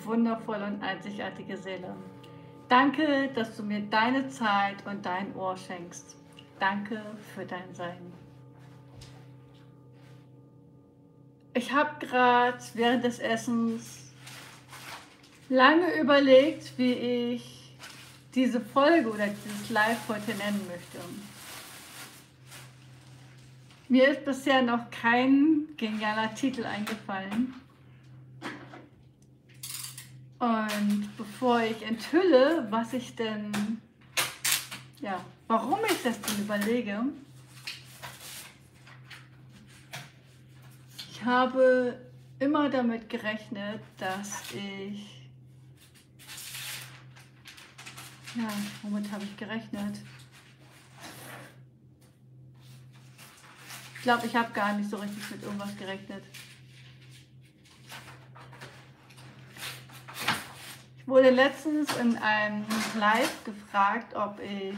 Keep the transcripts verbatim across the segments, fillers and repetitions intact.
wundervolle und einzigartige Seele. Danke, dass du mir deine Zeit und dein Ohr schenkst. Danke für dein Sein. Ich habe gerade während des Essens lange überlegt, wie ich diese Folge oder dieses Live heute nennen möchte. Mir ist bisher noch kein genialer Titel eingefallen. Und bevor ich enthülle, was ich denn, ja, warum ich das denn überlege, ich habe immer damit gerechnet, dass ich, ja, womit habe ich gerechnet? Ich glaube, ich habe gar nicht so richtig mit irgendwas gerechnet. Ich wurde letztens in einem Live gefragt, ob ich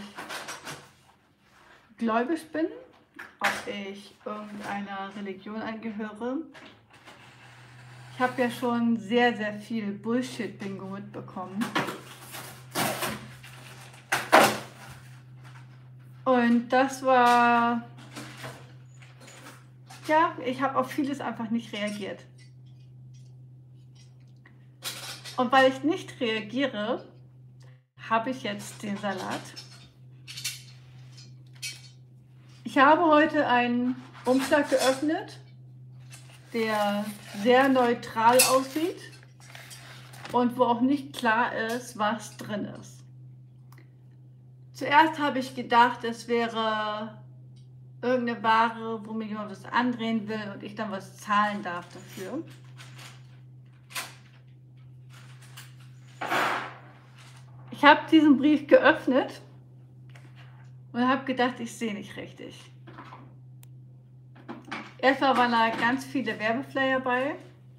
gläubig bin, ob ich irgendeiner Religion angehöre. Ich habe ja schon sehr, sehr viel Bullshit-Bingo mitbekommen. Und das war, ja, ich habe auf vieles einfach nicht reagiert. Und weil ich nicht reagiere, habe ich jetzt den Salat. Ich habe heute einen Umschlag geöffnet, der sehr neutral aussieht und wo auch nicht klar ist, was drin ist. Zuerst habe ich gedacht, es wäre irgendeine Ware, wo mir jemand was andrehen will und ich dann was zahlen darf dafür. Ich habe diesen Brief geöffnet und habe gedacht, ich sehe nicht richtig. Erstmal waren da ganz viele Werbeflyer bei.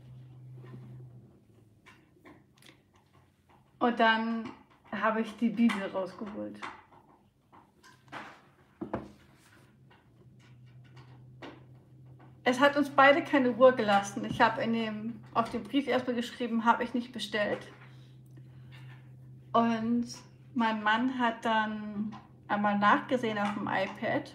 Und dann habe ich die Bibel rausgeholt. Es hat uns beide keine Ruhe gelassen. Ich habe in dem, auf dem Brief erstmal geschrieben, habe ich nicht bestellt. Und mein Mann hat dann einmal nachgesehen auf dem iPad.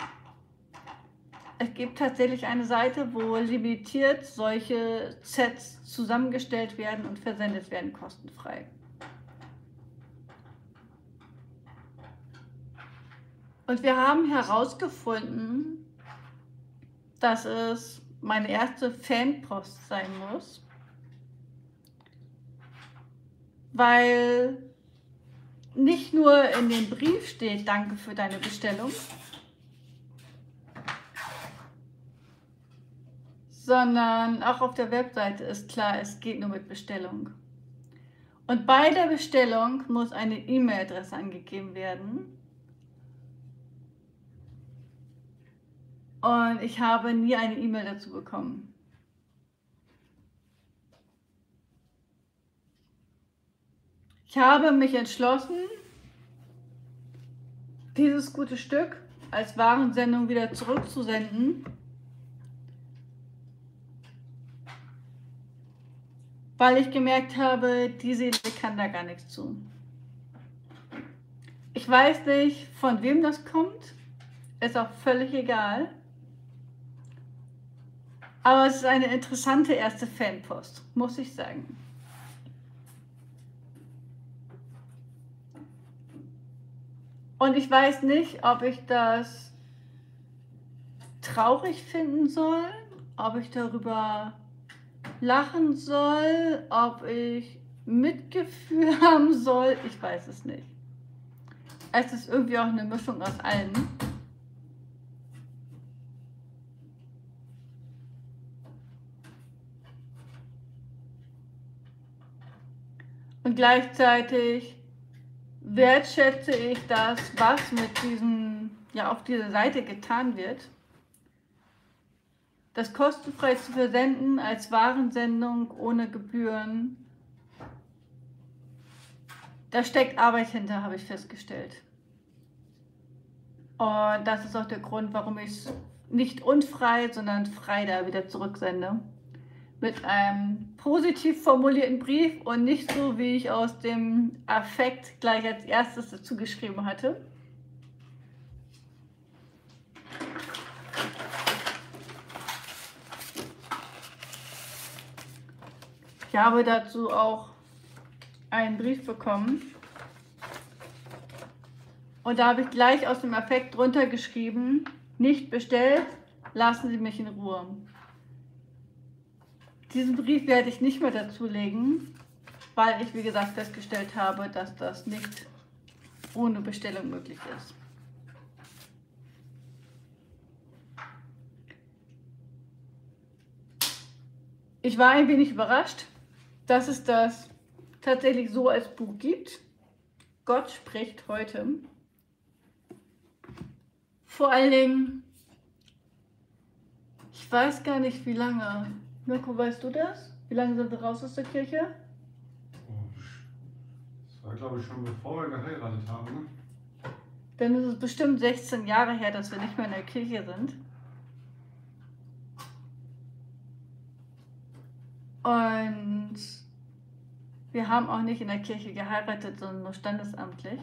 Es gibt tatsächlich eine Seite, wo limitiert solche Sets zusammengestellt werden und versendet werden kostenfrei. Und wir haben herausgefunden, dass es meine erste Fanpost sein muss, weil nicht nur in dem Brief steht, danke für deine Bestellung, sondern auch auf der Webseite ist klar, es geht nur mit Bestellung. Und bei der Bestellung muss eine E-Mail-Adresse angegeben werden. Und ich habe nie eine E-Mail dazu bekommen. Ich habe mich entschlossen, dieses gute Stück als Warensendung wieder zurückzusenden, weil ich gemerkt habe, die Seele kann da gar nichts zu. Ich weiß nicht, von wem das kommt, ist auch völlig egal. Aber es ist eine interessante erste Fanpost, muss ich sagen. Und ich weiß nicht, ob ich das traurig finden soll, ob ich darüber lachen soll, ob ich Mitgefühl haben soll. Ich weiß es nicht. Es ist irgendwie auch eine Mischung aus allem. Und gleichzeitig wertschätze ich das, was mit diesem, ja, auf dieser Seite getan wird. Das kostenfrei zu versenden als Warensendung ohne Gebühren. Da steckt Arbeit hinter, habe ich festgestellt. Und das ist auch der Grund, warum ich es nicht unfrei, sondern frei da wieder zurücksende. mit einem positiv formulierten Brief und nicht so, wie ich aus dem Affekt gleich als erstes dazu geschrieben hatte. Ich habe dazu auch einen Brief bekommen und da habe ich gleich aus dem Affekt drunter geschrieben: Nicht bestellt, lassen Sie mich in Ruhe. Diesen Brief werde ich nicht mehr dazulegen, weil ich, wie gesagt, festgestellt habe, dass das nicht ohne Bestellung möglich ist. Ich war ein wenig überrascht, dass es das tatsächlich so als Buch gibt. Gott spricht heute. Vor allen Dingen, ich weiß gar nicht, wie lange. Mirko, weißt du das? Wie lange sind wir raus aus der Kirche? Das war, glaube ich, schon bevor wir geheiratet haben. Ne? Dann ist es bestimmt sechzehn Jahre her, dass wir nicht mehr in der Kirche sind. Und wir haben auch nicht in der Kirche geheiratet, sondern nur standesamtlich.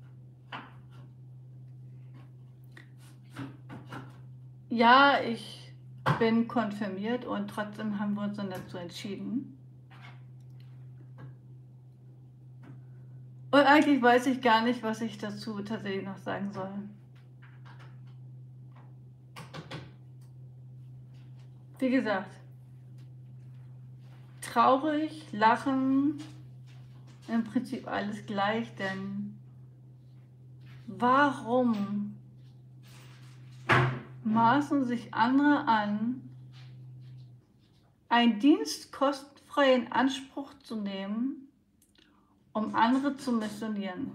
Ja, ich bin konfirmiert und trotzdem haben wir uns dann dazu entschieden. Und eigentlich weiß ich gar nicht, was ich dazu tatsächlich noch sagen soll. Wie gesagt, traurig, lachen, im Prinzip alles gleich, denn warum maßen sich andere an, einen Dienst kostenfrei in Anspruch zu nehmen, um andere zu missionieren?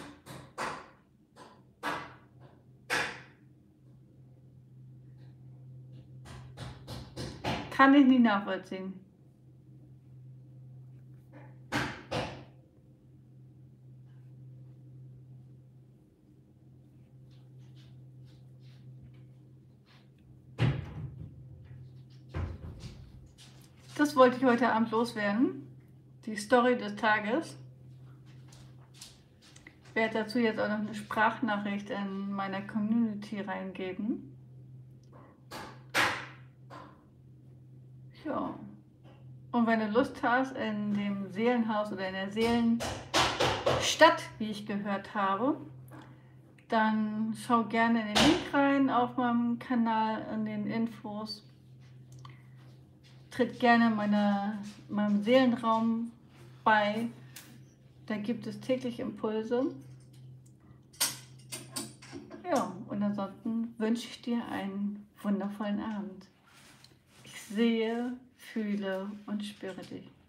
Kann ich nicht nachvollziehen. Das wollte ich heute Abend loswerden. Die Story des Tages. Ich werde dazu jetzt auch noch eine Sprachnachricht in meiner Community reingeben. Ja. Und wenn du Lust hast, in dem Seelenhaus oder in der Seelenstadt, wie ich gehört habe, dann schau gerne in den Link rein auf meinem Kanal, in den Infos. Tritt gerne meine, meinem Seelenraum bei. Da gibt es täglich Impulse. Ja, und ansonsten wünsche ich dir einen wundervollen Abend. Ich sehe, fühle und spüre dich.